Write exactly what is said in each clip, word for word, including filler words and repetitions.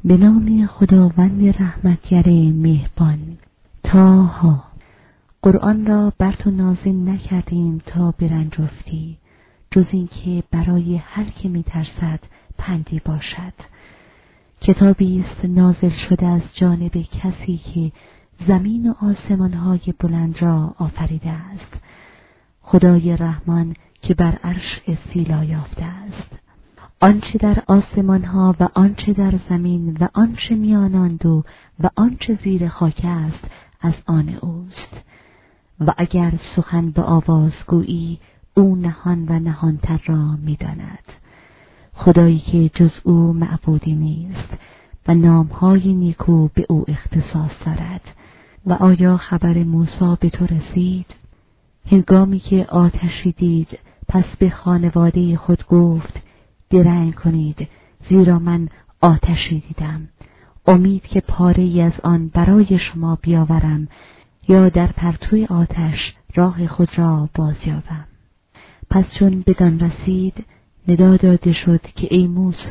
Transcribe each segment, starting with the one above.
به نام خداوند رحمتگر مهربان. طه. قرآن را بر تو نازل نکردیم تا برنج افتی، جز این که برای هر که می ترسد پندی باشد. کتابی است نازل شده از جانب کسی که زمین و آسمانهای بلند را آفریده است، خدای رحمان که بر عرش استیلا یافته است. آنچه در آسمانها و آنچه در زمین و آنچه میان آن دو و آنچه زیر خاک است از آن اوست. و اگر سخن به آواز گویی، او نهان و نهانتر را می‌داند. خدایی که جز او معبودی نیست و نامهای نیکو به او اختصاص دارد. و آیا خبر موسی به تو رسید؟ هنگامی که آتشی دید، پس به خانواده خود گفت درنگ کنید، زیرا من آتشی دیدم. امید که پاره‌ای از آن برای شما بیاورم یا در پرتوی آتش راه خود را بازیابم. پس چون بدان رسید، ندا داده شد که ای موسی،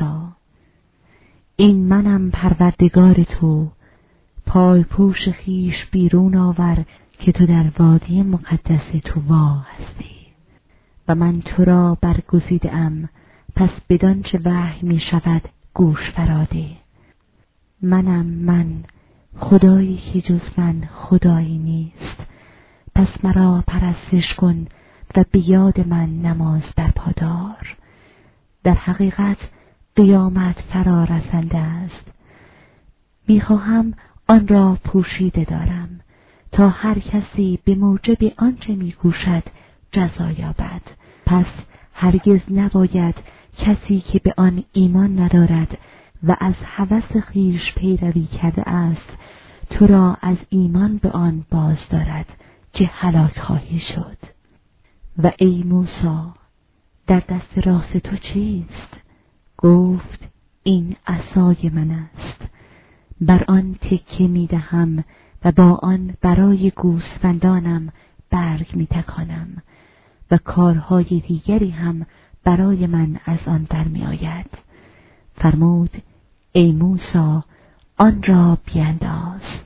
این منم پروردگار تو، پای پوش خیش بیرون آور که تو در وادی مقدس طوی هستی و من تو را برگزیده‌ام، پس بدان چه وحی می شود گوش فراده. منم من، خدایی که جز من خدایی نیست، پس مرا پرستش کن و به یاد من نماز برپا دار. در حقیقت قیامت فرا رسنده است، میخواهم آن را پوشیده دارم تا هر کسی به موجب آنچه میکوشد جزا یابد. پس هرگز نباید کسی که به آن ایمان ندارد و از هوس خویش پیروی کرده است تو را از ایمان به آن باز دارد که هلاک خواهی شد. و ای موسی، در دست راست تو چیست؟ گفت این عصای من است، بر آن تکیه می دهم و با آن برای گوسفندانم برگ می تکانم و کارهای دیگری هم برای من از آن برمی آید. فرمود ای موسی، آن را بینداز.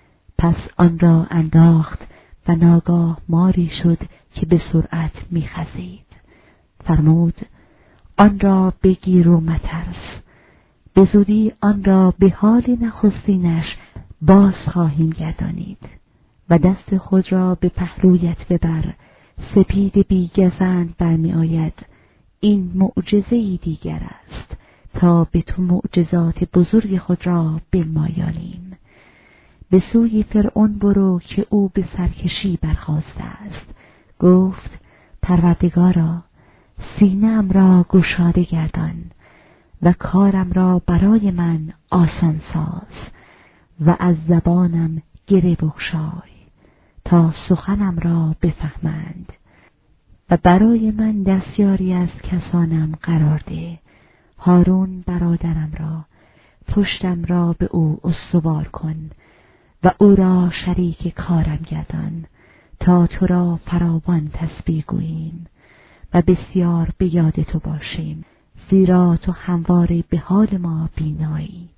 پس آن را انداخت و ناگاه ماری شد که به سرعت می خزید. فرمود آن را بگیر و مترس، به زودی آن را به حال نخستینش باز خواهیم گردانید. و دست خود را به پهلویت ببر، سپید بیگزند برمی آید. این معجزه‌ای دیگر است تا به تو معجزات بزرگ خود را بنمایانیم. به سوی فرعون برو که او به سرکشی برخاسته است. گفت پروردگارا، سینه‌ام را گشاده گردان و کارم را برای من آسان ساز و از زبانم گره بگشای تا سخنم را بفهمند و برای من دستیاری از کسانم قرار ده. هارون برادرم را پشتم را به او استوار کن و او را شریک کارم گردان تا تو را فراوان تسبیح گوییم و بسیار به یاد تو باشیم، زیرا تو همواره به حال ما بینایی.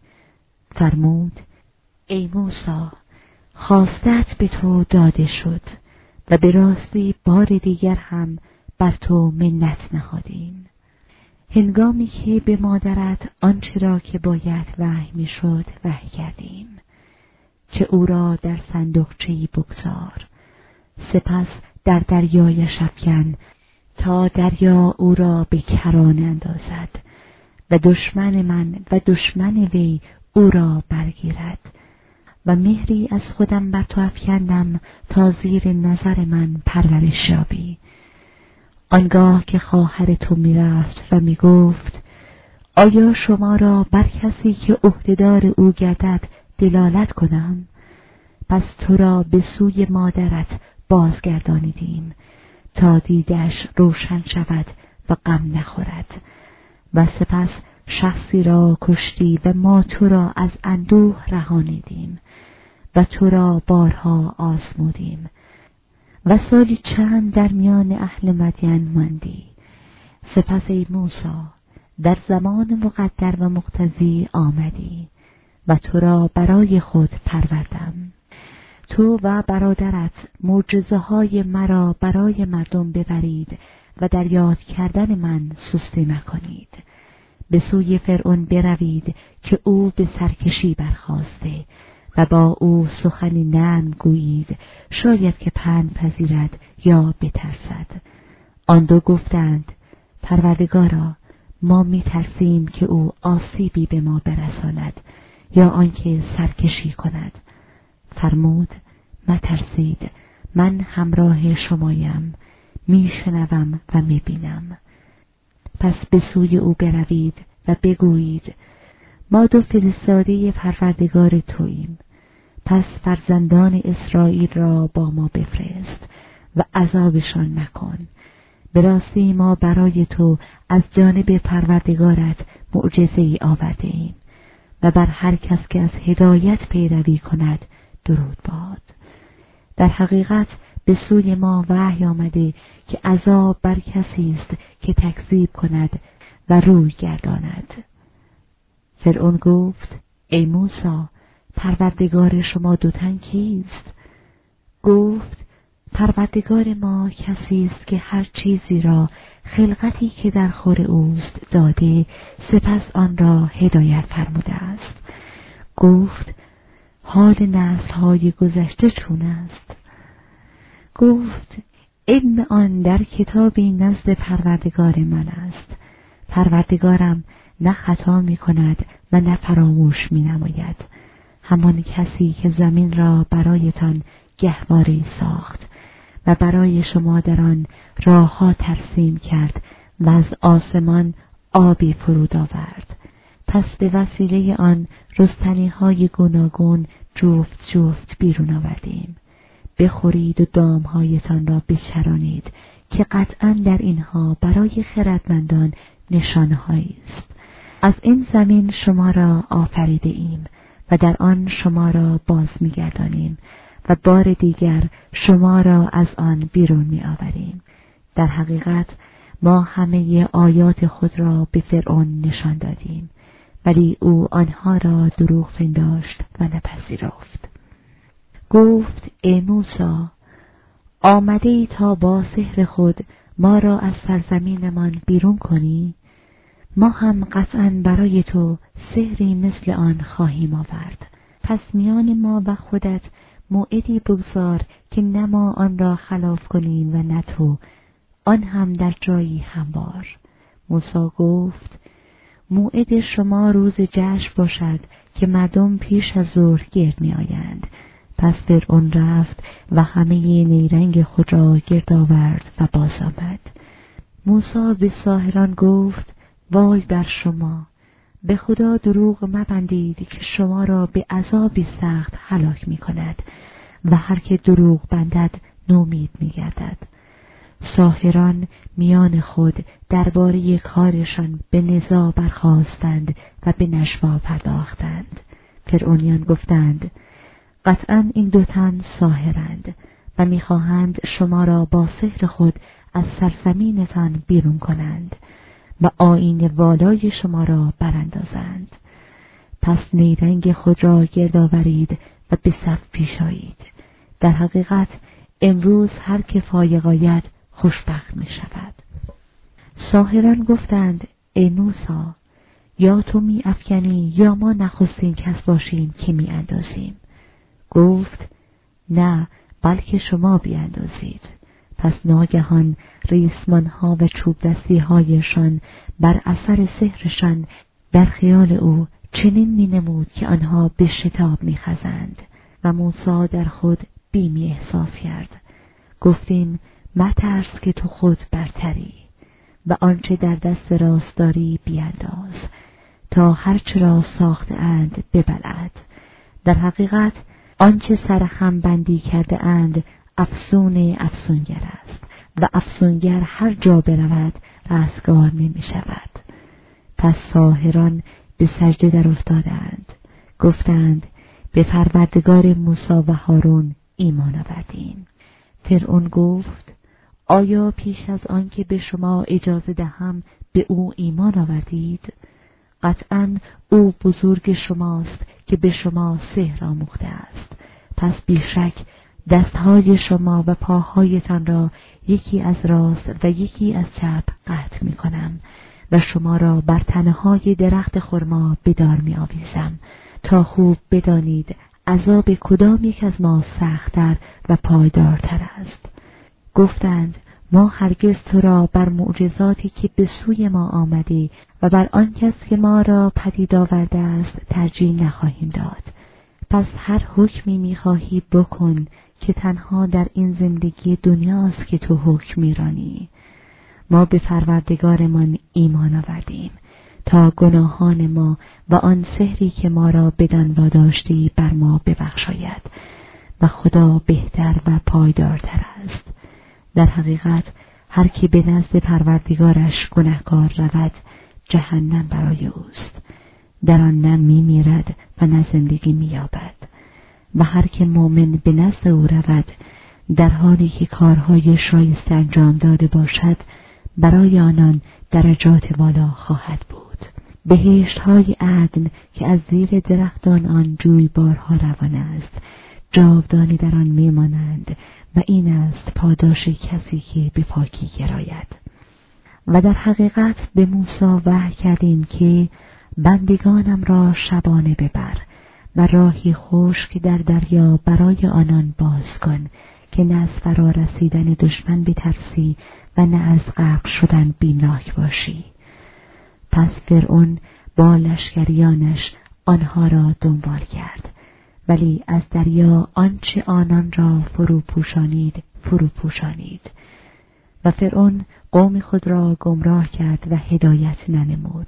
فرمود ای موسی، خواستت به تو داده شد و به راستی بار دیگر هم بر تو منت نهادیم. هنگامی که به مادرت آنچه را که باید وحی می شد وحی کردیم که او را در صندوقچه‌ای بگذار، سپس در دریایش افکن تا دریا او را به کرانه اندازد و دشمن من و دشمن وی او را برگیرد. و مهری از خودم بر تو افکندم تا زیر نظر من پرورش یابی. آنگاه که خواهر تو می رفت و می گفت آیا شما را بر کسی که عهدهدار او گردد دلالت کنم؟ پس تو را به سوی مادرت بازگردانیدیم تا دیدش روشن شود و غم نخورد. و سپس شخصی را کشتی و ما تو را از اندوه رهانیدیم و تو را بارها آزمودیم و سالی چند در میان اهل مدین ماندی. سپس ای موسی، در زمان مقدر و مقتضی آمدی و تو را برای خود پروردم. تو و برادرت معجزه های مرا برای مردم ببرید و در یاد کردن من سستی مکنید. به سوی فرعون بروید که او به سرکشی برخاسته و با او سخنی نرم گویید، شاید که پند پذیرد یا بترسد. آن دو گفتند: پروردگارا، ما می ترسیم که او آسیبی به ما برساند یا آنکه سرکشی کند. فرمود: مترسید، من همراه شمایم، می شنوم و می بینم. پس به سوی او بروید و بگویید: ما دو فرستاده پروردگار توییم، پس فرزندان اسرائیل را با ما بفرست و عذابشان مکن. به راستی ما برای تو از جانب پروردگارت معجزه‌ای آورده ایم و بر هر کس که از هدایت پیروی کند درود باد. در حقیقت به سوی ما وحی آمده که عذاب بر کسی است که تکذیب کند و روی گرداند. فرعون گفت: ای موسی، پروردگار شما دو تن کیست؟ گفت: پروردگار ما کسی است که هر چیزی را خلقتی که در خور اوست داده، سپس آن را هدایت فرموده است. گفت: حال نسل‌های گذشته چون است؟ گفت: علم آن در کتابی نزد پروردگار من است. پروردگارم نه خطا می کند و نه فراموش می نماید. همان کسی که زمین را برایتان گهواره ساخت و برای شما در آن راه ها ترسیم کرد و از آسمان آبی فرود آورد. پس به وسیله آن رستنی های گوناگون جفت جفت بیرون آوردیم. بخورید و دامهایتان را بچرانید که قطعاً در اینها برای خردمندان نشانه‌هایی است. از این زمین شما را آفریده ایم و در آن شما را باز می‌گردانیم و بار دیگر شما را از آن بیرون می‌آوریم. در حقیقت ما همه آیات خود را به فرعون نشان دادیم، ولی او آنها را دروغ پنداشت و نپذیرفت. گفت: ای موسی، آمده ای تا با سحر خود ما را از سرزمینمان بیرون کنی؟ ما هم قطعاً برای تو سحری مثل آن خواهیم آورد. پس میان ما و خودت موعدی بگذار که نه ما آن را خلاف کنیم و نه تو، آن هم در جایی هموار. موسی گفت: موعد شما روز جشن باشد که مردم پیش از ظهر گرد می آیند. پس فرعون رفت و همه نیرنگ خود را گرد آورد و باز آمد. موسی به ساحران گفت: وای بر شما، به خدا دروغ مبندید که شما را به عذابی سخت هلاک می کند و هر که دروغ بندد نومید می گردد. ساحران میان خود درباره کارشان به نزاع برخاستند و به نشوا پرداختند. فرعونیان گفتند: قطعاً این دو تن ساحرند و میخواهند شما را با سحر خود از سرزمینتان بیرون کنند و آیین والای شما را براندازند. پس نیرنگ خود را گرد آورید و به صف پیش آیید. در حقیقت امروز هر که فایق آید خوشبخت می شود. ساحران گفتند: ای موسی، یا تو می افکنی یا ما نخستین کس باشیم که می اندازیم. گفت: نه، بلکه شما بیاندازید. پس ناگهان ریسمانها و چوب دستی هایشان بر اثر سحرشان در خیال او چنین می نمود که آنها به شتاب می خزند و موسی در خود بیمی احساس کرد. گفتیم: مترس که تو خود برتری و آنچه در دست راست داری بیانداز تا هرچه را ساخته اند ببلعد. در حقیقت آنچه سرخم بندی کرده اند افسون افسونگر است و افسونگر هر جا برود رستگار نمی شود. پس ساحران به سجده در افتادند. گفتند: به پروردگار موسی و هارون ایمان آوردیم. فرعون گفت: آیا پیش از آن که به شما اجازه دهم به او ایمان آوردید؟ قطعاً او بزرگ شماست که به شما سحر آموخته است. پس بیشک دستهای شما و پاهایتان را یکی از راست و یکی از چپ قطع می کنم و شما را بر تنه‌های درخت خرما به دار می آویزم تا خوب بدانید عذاب کدام یک از ما سخت‌تر و پایدارتر است. گفتند ما هرگز تو را بر معجزاتی که به سوی ما آمده و بر آن کس که ما را پدید آورده است ترجیح نخواهیم داد. پس هر حکمی می‌خواهی بکن که تنها در این زندگی دنیاست که تو حکم می‌رانی. ما به پروردگارمان ایمان آوردیم تا گناهان ما و آن سحری که ما را بدان واداشتی بر ما ببخشاید و خدا بهتر و پایدارتر است. در حقیقت هر کی به نزد پروردگارش گنهکار رود جهنم برای اوست، در آن نه می میرد و نه زندگی می یابد. و هر که مؤمن به نزد او رود در حالی که کارهای شایسته انجام داده باشد برای آنان درجات بالا خواهد بود. بهشت‌های عدن که از زیر درختان آن جویبارها روان است جاودانی در آن میمانند و این است پاداش کسی که به پاکی گراید. و در حقیقت به موسی وحی کردیم که بندگانم را شبانه ببر و راهی خشک در دریا برای آنان باز کن که نه از فرا رسیدن دشمن بترسی و نه از غرق شدن بیمناک باشی. پس فرعون با لشکریانش آنها را دنبال کرد، ولی از دریا آنچه آنان را فرو پوشانید فرو پوشانید و فرعون قوم خود را گمراه کرد و هدایت ننمود.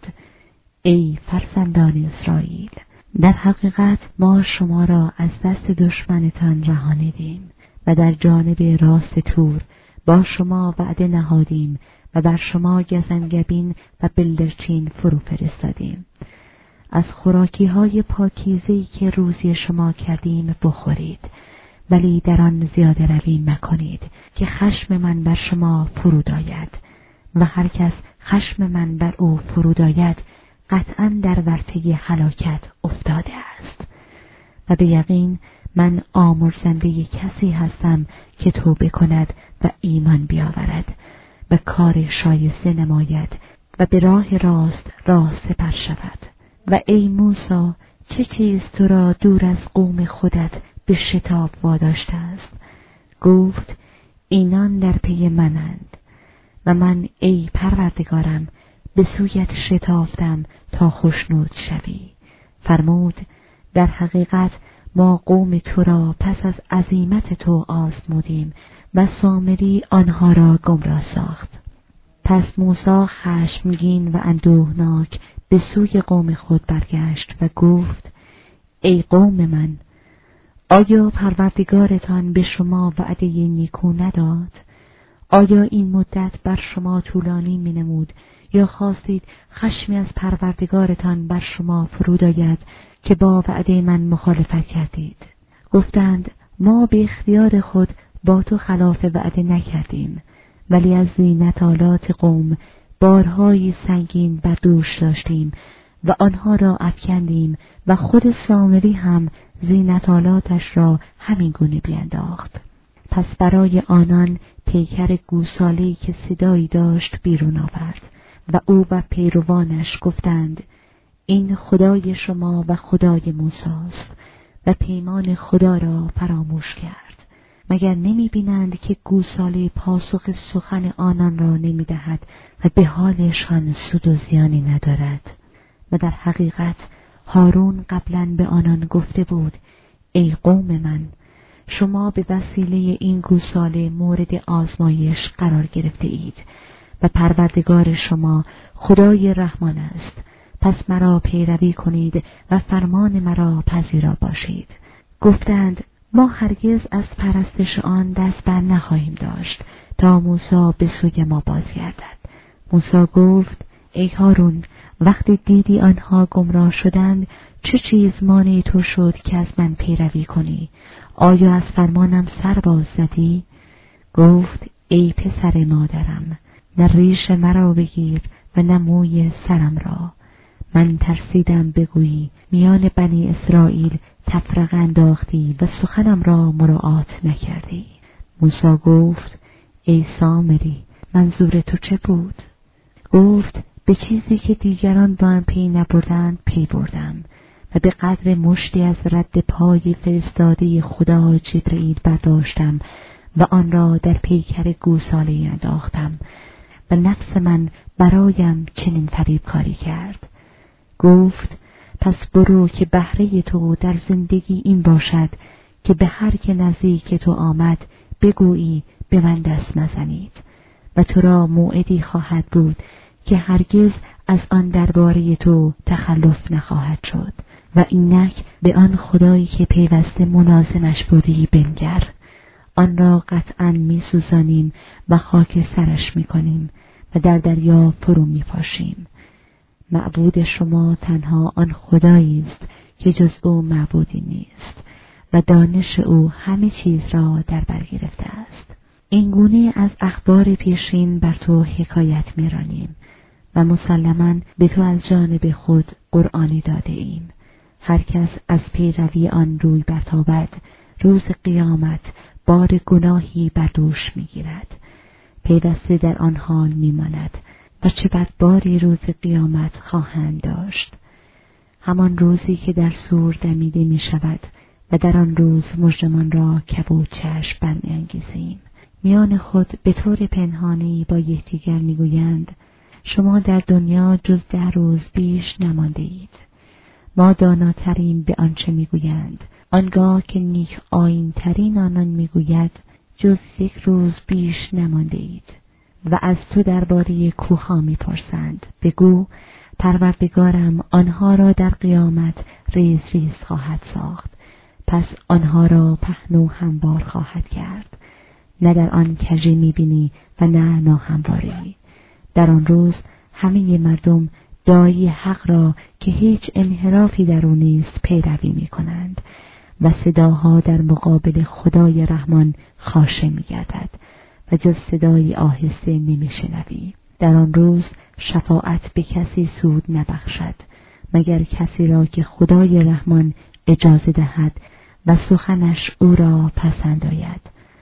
ای فرزندان اسرائیل، در حقیقت ما شما را از دست دشمنتان رهانیدیم و در جانب راست تور با شما وعده نهادیم و بر شما گزنگبین و بلدرچین فرو فرستادیم. از خوراکی های پاکیزه‌ای که روزی شما کردیم بخورید، ولی در آن زیاده روی مکنید که خشم من بر شما فرود آید و هر کس خشم من بر او فرود آید قطعاً در ورطه هلاکت افتاده است. و به یقین من آمرزنده کسی هستم که توبه کند و ایمان بیاورد و کار شایسته نماید و به راه راست راه سپر شود. و ای موسی، چه چیز تو را دور از قوم خودت به شتاب واداشته است؟ گفت اینان در پی منند و من ای پروردگارم به سویت شتافتم تا خوشنود شوی. فرمود در حقیقت ما قوم تو را پس از عزیمت تو آزمودیم و سامری آنها را گمراه ساخت. پس موسی خشمگین و اندوهناک به سوی قوم خود برگشت و گفت ای قوم من، آیا پروردگارتان به شما وعده نیکو نداد؟ آیا این مدت بر شما طولانی می نمود یا خواستید خشمی از پروردگارتان بر شما فرود آید که با وعده من مخالفت کردید؟ گفتند ما به اختیار خود با تو خلاف وعده نکردیم، ولی از زینتالات قوم بارهای سنگین بر دوش داشتیم و آنها را افکندیم و خود سامری هم زینتالاتش را همین گونه بینداخت. پس برای آنان پیکر گوساله‌ای که صدایی داشت بیرون آورد و او و پیروانش گفتند این خدای شما و خدای موسی است و پیمان خدا را فراموش کرد. مگر نمی بینند که گوساله پاسخ سخن آنان را نمی دهد و به حالشان سود و زیانی ندارد؟ و در حقیقت هارون قبلا به آنان گفته بود ای قوم من، شما به وسیله این گوساله مورد آزمایش قرار گرفته اید و پروردگار شما خدای رحمان است، پس مرا پیروی کنید و فرمان مرا پذیرا باشید. گفتند ما هرگز از پرستش آن دست بر نخواهیم داشت تا موسی به سوی ما بازگردد. موسی گفت ای هارون، وقتی دیدی آنها گمراه شدند چه چیز مانع تو شد که از من پیروی کنی؟ آیا از فرمانم سر باز زدی؟ گفت ای پسر مادرم، نه ریش مرا بگیر و نه موی سرم را. من ترسیدم بگویی میان بنی اسرائیل تفرقه انداختی و سخنم را مراعات نکردی. موسی گفت ای سامری، منظور تو چه بود؟ گفت به چیزی که دیگران با هم پی نبردند پی بردم و به قدر مشتی از رد پای فرستاده خدا جبرئیل برداشتم و آن را در پیکر گوساله انداختم و نفس من برایم چنین فریب کاری کرد. گفت پس برو که بهره تو در زندگی این باشد که به هر که نزدیک تو آمد بگویی به من دست مزنید و تو را موعدی خواهد بود که هرگز از آن درباره تو تخلف نخواهد شد و اینک به آن خدایی که پیوسته ملازمش بودی بنگر. آن را قطعاً می سوزانیم و خاک سرش می کنیم و در دریا فرو می پاشیم. معبود شما تنها آن خدایی است که جز او معبودی نیست و دانش او همه چیز را در بر گرفته است. این گونه از اخبار پیشین بر تو حکایت می رانیم و مسلماً به تو از جانب خود قرآنی داده ایم. هر کس از پیروی آن روی برتابد روز قیامت بار گناهی بر دوش می گیرد. پیوسته در آن حال می ماند و چه بدباری روز قیامت خواهند داشت. همان روزی که در صور دمیده می شود و در آن روز مجرمان را کبود چشم برمی انگیزیم. میان خود به طور پنهانی با یکدیگر می گویند شما در دنیا جز ده روز بیش نمانده اید. ما داناترین به آنچه می گویند. آنگاه که نیک آیین ترین آنان می گوید جز یک روز بیش نمانده اید. و از تو درباره کوه‌ها می پرسند. بگو پروردگارم آنها را در قیامت ریز ریز خواهد ساخت، پس آنها را پهن و هموار خواهد کرد. نه در آن کژی می بینی و نه ناهمواری. در آن روز همه مردم داعی حق را که هیچ انحرافی در او نیست پیروی می کنند و صداها در مقابل خدای رحمان خاشه می گردد و جز صدای آهسته نمی شنوی. در آن روز شفاعت به کسی سود نبخشد مگر کسی را که خدای رحمان اجازه دهد و سخنش او را پسند آید.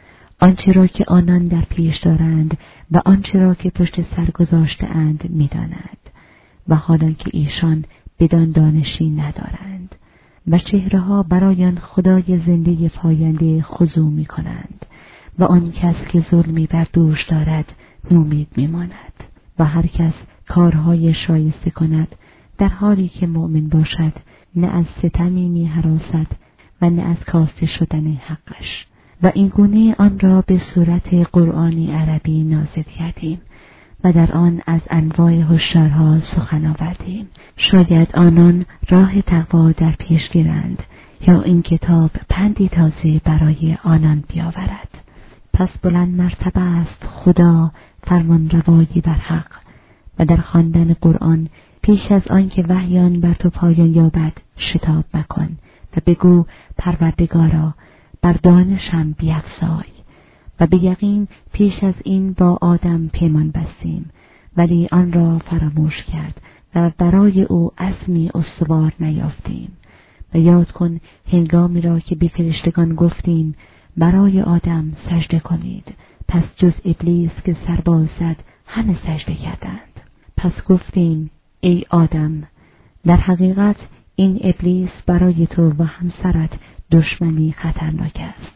آنچه را که آنان در پیش دارند و آنچه را که پشت سر گذاشته اند می داند و حالان که ایشان بدان دانشی ندارند و چهره‌ها برای آن خدای زنده پاینده خضوع می کنند و آن کس که ظلمی بر دوش دارد نومید می ماند و هر کس کارهای شایسته کند در حالی که مؤمن باشد نه از ستمی می هراسد و نه از کاسته شدن حقش. و این گونه آن را به صورت قرآنی عربی نازل کردیم و در آن از انواع هشدارها سخن آوردیم. شاید آنان راه تقوا در پیش گیرند یا این کتاب پندی تازه برای آنان بیاورد. پس بلند مرتبه است خدا فرمان روایی بر حق و در خواندن قرآن پیش از آن که وحی آن بر تو پایان یابد شتاب مکن و بگو پروردگارا بر دانشم بیفزای. و به یقین پیش از این با آدم پیمان بستیم ولی آن را فراموش کرد و برای او عزمی استوار نیافتیم. و یاد کن هنگامی را که به فرشتگان گفتیم برای آدم سجده کنید، پس جز ابلیس که سرباز زد همه سجده کردند. پس گفتیم ای آدم در حقیقت این ابلیس برای تو و همسرت دشمنی خطرناک است.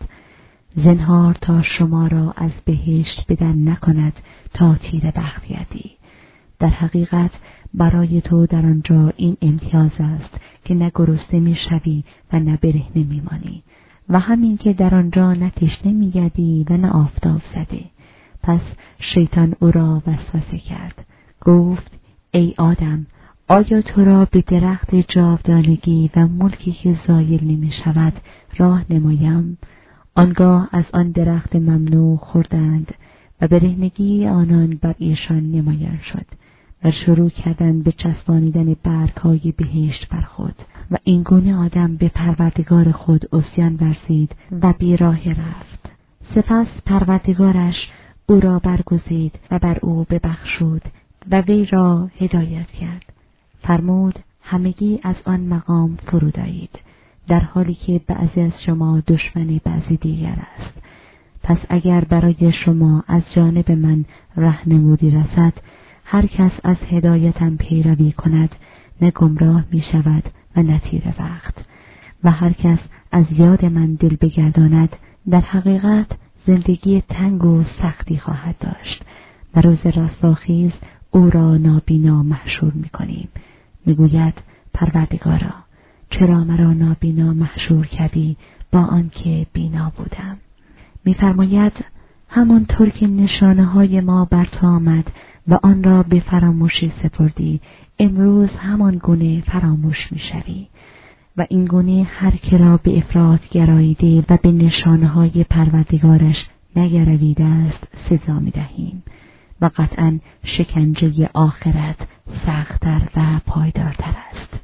زنهار تا شما را از بهشت بدر نکند تا تیر بخت گردی. در حقیقت برای تو در آنجا این امتیاز است که نه گرسنه می شوی و نه برهنه می مانی و همین که در آنجا نه تشنه می گردی و نه آفتاب زده. پس شیطان او را وسوسه کرد. گفت ای آدم آیا تو را به درخت جاودانگی و ملکی که زایل نمی شود راه نمایم؟ آنگاه از آن درخت ممنوع خوردند و برهنگی آنان بر ایشان نمایان شد و شروع کردند به چسبانیدن برگ‌های بهشت بر خود و این گونه آدم به پروردگار خود عصیان ورزید و بیراه رفت. سپس پروردگارش او را برگزید و بر او ببخشود و وی را هدایت کرد. فرمود همگی از آن مقام فرود آیید، در حالی که بعضی از شما دشمن بعضی دیگر است. پس اگر برای شما از جانب من راهنمودی رسد، هر کس از هدایتم پیروی کند نه گمراه می شود و نه تیر وقت، و هر کس از یاد من دل بگرداند در حقیقت زندگی تنگ و سختی خواهد داشت و روز رستاخیز او را نابینا محشور می کنیم. می گوید پروردگارا چرا مرا نابینا محشور کردی با آنکه بینا بودم؟ می فرماید همانطور که نشانه های ما بر تو آمد و آن را به فراموشی سپردی، امروز همان گونه فراموش می شوی و این گونه هر که را به افراط گراییده و به نشانه های پروردگارش نگرویده است سزا می دهیم و قطعا شکنجه آخرت سخت‌تر و پایدارتر است.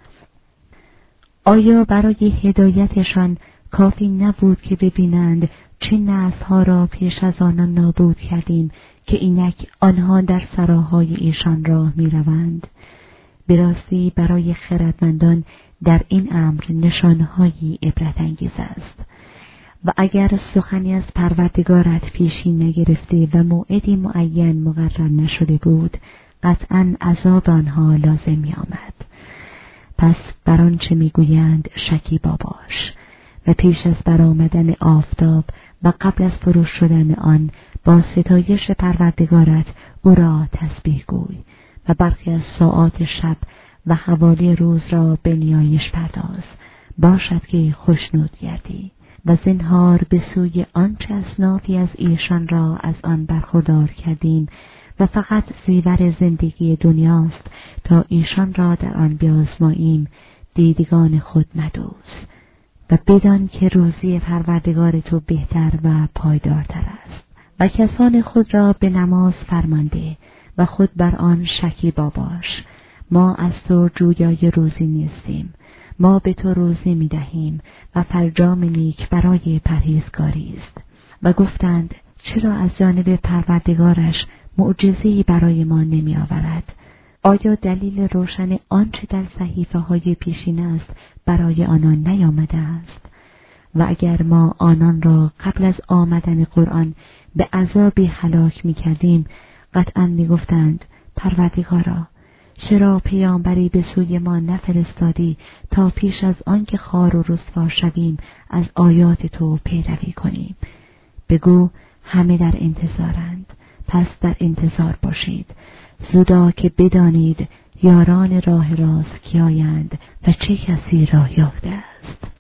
آیا برای هدایتشان کافی نبود که ببینند چه نسل‌ها را پیش از آنان نابود کردیم که اینک آنها در سراهای ایشان راه می روند؟ به راستی برای خردمندان در این امر نشانه‌هایی عبرت انگیز است. و اگر سخنی از پروردگارت پیشی نگرفته و موعدی معین مقرر نشده بود، قطعاً عذاب آنها لازم می آمد. پس بر آنچه می گویند شکیبا باش و پیش از برآمدن آفتاب و قبل از فرو شدن آن با ستایش پروردگارت او را تسبیح گوی و برخی از ساعات شب و حوالی روز را به نیایش پرداز، باشد که خوشنود گردی و زنهار به سوی آنچه اصنافی از ایشان را از آن برخوردار کردیم و فقط زیور زندگی دنیاست تا ایشان را در آن بیازماییم، دیدگان خود مدوز و بدان که روزی پروردگار تو بهتر و پایدارتر است. و کسان خود را به نماز فرمانده و خود بر آن شکیبا باش. ما از تو جویای روزی نیستیم، ما به تو روزی می دهیم و فرجام نیک برای پرهیزگاری است. و گفتند چرا از جانب پروردگارش معجزه‌ای برای ما نمی آورد؟ آیا دلیل روشن آنچه در صحیفه های پیشین است برای آنان نیامده است؟ و اگر ما آنان را قبل از آمدن قرآن به عذابی هلاک می کردیم، قطعا می گفتند پروردگارا چرا پیامبری به سوی ما نفرستادی تا پیش از آنکه خوار و رسوا شویم از آیات تو پیروی کنیم؟ بگو همه در انتظارند، پس در انتظار باشید، زودا که بدانید یاران راه راست کیایند و چه کسی راه یافته است.